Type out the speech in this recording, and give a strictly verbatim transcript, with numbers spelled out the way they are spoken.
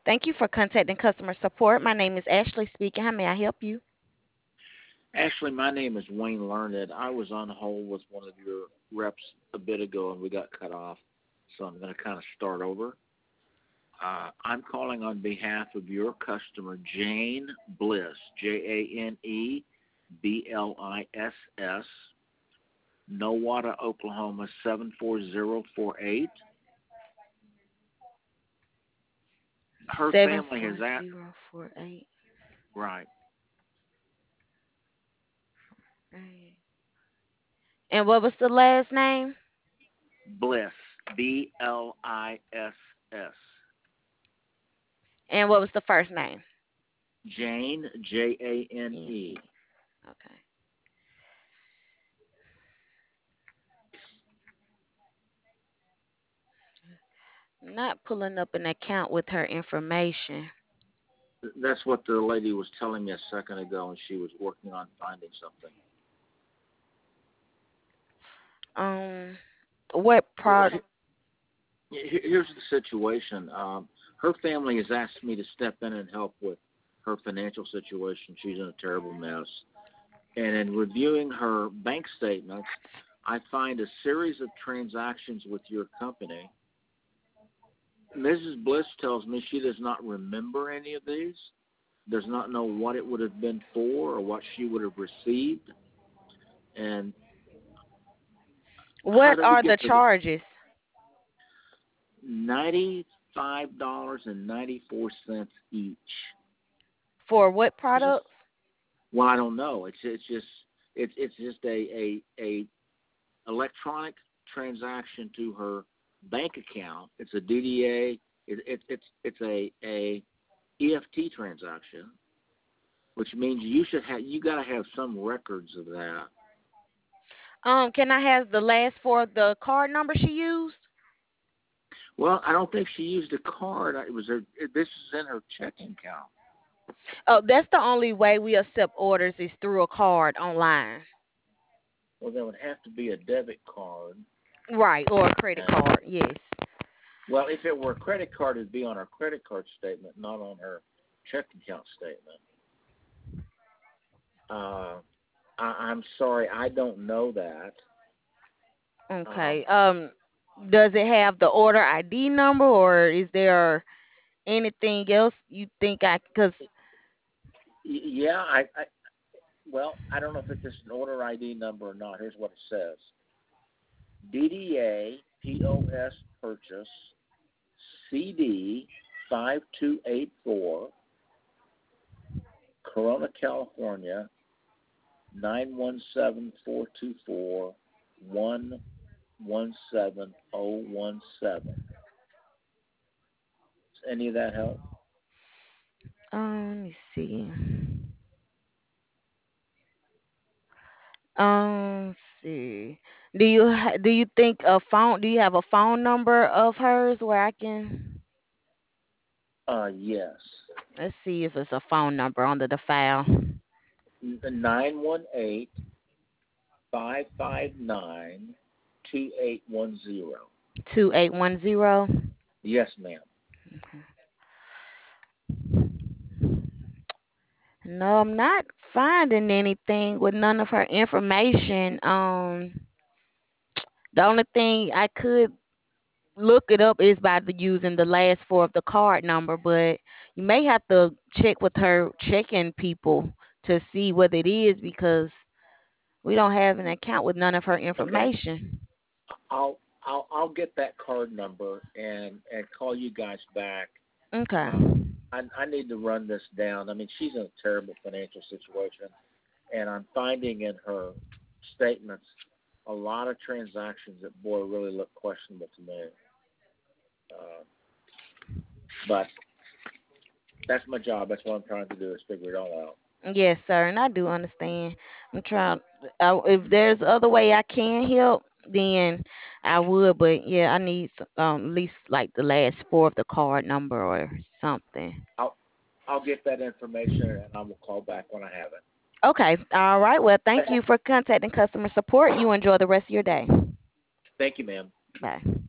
Thank you for contacting customer support. My name is Ashley speaking. How may I help you? Ashley, my name is Wayne Learned. I was on hold with one of your reps a bit ago and we got cut off, so I'm going to kind of start over. Uh, I'm calling on behalf of your customer, Jane Bliss, J A N E B L I S S, Nowata, Oklahoma, seven four zero four eight. Her Seven family has four asked, zero four eight. right, And what was the last name? Bliss, B L I S S. And what was the first name? Jane, J A N E. Okay. Not pulling up an account with her information. That's what the lady was telling me a second ago, and she was working on finding something. Um, what Well, product? he- here's the situation. Um, her family has asked me to step in and help with her financial situation. She's in a terrible mess. And in reviewing her bank statements, I find a series of transactions with your company. Missus Bliss tells me she does not remember any of these, does not know what it would have been for or what she would have received. And how What do we are get the to the charges? ninety-five dollars and ninety-four cents each? For what It's just, products? well, I don't know. It's it's just it's it's just a a, a electronic transaction to her bank account. It's a D D A. It, it, it's it's a a E F T transaction, which means you should have you got to have some records of that. Um, can I have the last four of the card number she used? Well, I don't think she used a card. It was her. This is in her checking account. Oh, that's the only way we accept orders is through a card online. Well, there would have to be a debit card. Right, or a credit And, card, yes. well, if it were a credit card, it'd be on her credit card statement, not on her checking account statement. Uh, I, I'm sorry, I don't know that. Um, Okay. Um, does it have the order I D number, or is there anything else you think I? Because y- yeah, I, I well, I don't know if it's just an order I D number or not. Here's what it says: D D A P O S purchase C D five two eight four, Corona, California nine one seven four two four one one seven zero one seven. Does any of that help? um, let me see. Um, let's see. Do you ha- do you think a phone? Do you have a phone number of hers where I can? Uh, yes. Let's see if it's a phone number under the file. Nine one eight five five nine two eight one zero. Two eight one zero. Yes, ma'am. No, I'm not finding anything with none of her information. Um, the only thing I could look it up is by the, using the last four of the card number, but you may have to check with her checking people to see what it is because we don't have an account with none of her Okay. information. I'll I'll I'll get that card number and and call you guys back. Okay. Um, I I need to run this down. I mean, she's in a terrible financial situation, and I'm finding in her statements a lot of transactions that boy really look questionable to me. Uh, but that's my job. That's what I'm trying to do is figure it all out. Yes, sir, and I do understand. I'm trying. I, if there's other way I can help, then I would. But yeah, I need um at least like the last four of the card number or something. I'll I'll get that information and I will call back when I have it. Okay. All right. Well, thank you for contacting customer support. You enjoy the rest of your day. Thank you, ma'am. Bye.